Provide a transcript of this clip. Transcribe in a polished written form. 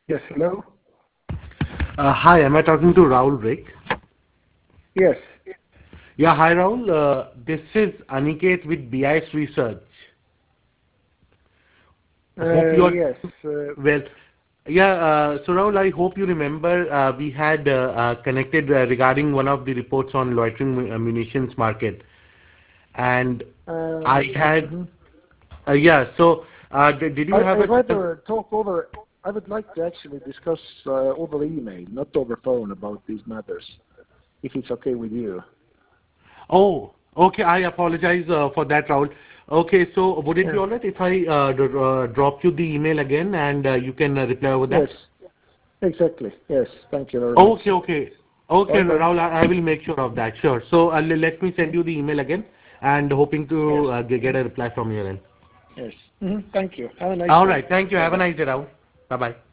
Yes, hello? Hi, am I talking to Rahul Rick? Yes. Yeah, hi Rahul. This is Aniket with BIS Research. Hope you are Yes. well. Yeah, so Rahul, I hope you remember we had connected regarding one of the reports on loitering munitions market, and I had Mhm. yeah. So did you have I'd a chance? rather talk over. I would like to actually discuss over email, not over phone, about these matters, if it's okay with you. Oh, okay. I apologize for that, Rahul. Okay, so would it be Yeah. all right if I drop you the email again and you can reply over Yes, that? exactly. Yes, thank you very much. Okay, okay. Okay, Okay. Rahul, I will make sure of that. Sure. So let me send Mhm. you the email again and hoping Yes. to get Mhm. a reply from your end. Yes. Thank you. Have a nice All day. right. Thank you. Have a Bye-bye. nice day, Rahul. Bye-bye.